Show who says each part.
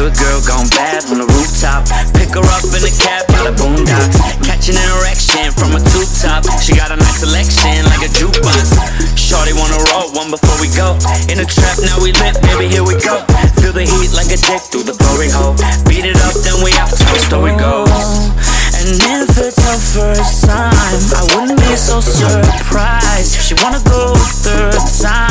Speaker 1: Good girl gone bad on the rooftop. Pick her up in the cab by the boondocks. Catch an erection from a tube top. She got a nice selection like a jukebox. Shorty wanna roll one before we go. In the trap now we lit, baby here we go. Feel the heat like a dick through the glory hole. Beat it up then we out, that's how the story goes. And if it's her first time, I wouldn't be so surprised if she wanna go a third time.